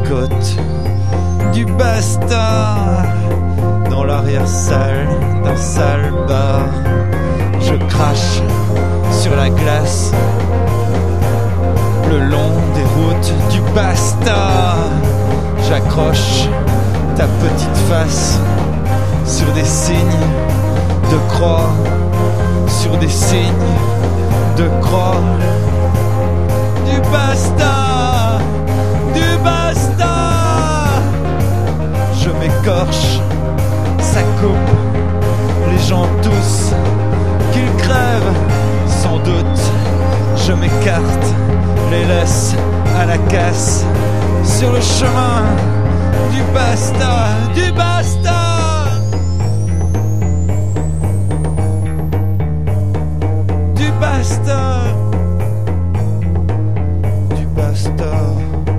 côtes du bastard. Dans l'arrière-salle d'un sale bar, je crache sur la glace le long des routes du bastard. J'accroche ta petite face sur des signes de croix, sur des signes de croix. Du bastard, du bastard. Je m'écorche, ça coupe les gens tous, qu'ils crèvent sans doute. Je m'écarte, les laisse à la casse sur le chemin du bastard, du bastard, du bastard, du bastard.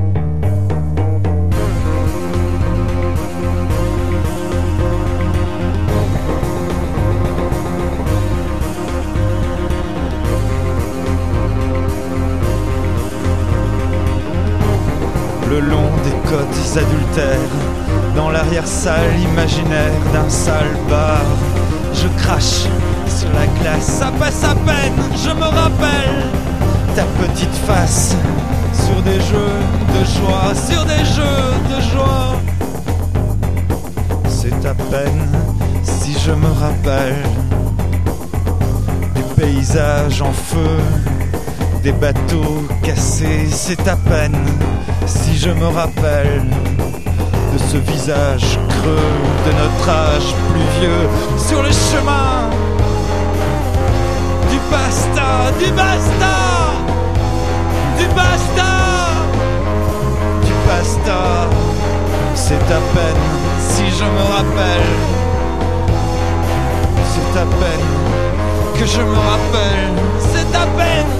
Le long des côtes adultères, dans l'arrière-salle imaginaire d'un sale bar, je crache sur la glace, ça passe à peine, je me rappelle ta petite face sur des jeux de joie, sur des jeux de joie. C'est à peine si je me rappelle du paysage en feu, des bateaux cassés, c'est à peine si je me rappelle de ce visage creux de notre âge plus vieux sur le chemin du bastard, du bastard, du bastard, du bastard. C'est à peine si je me rappelle, c'est à peine que je me rappelle, c'est à peine.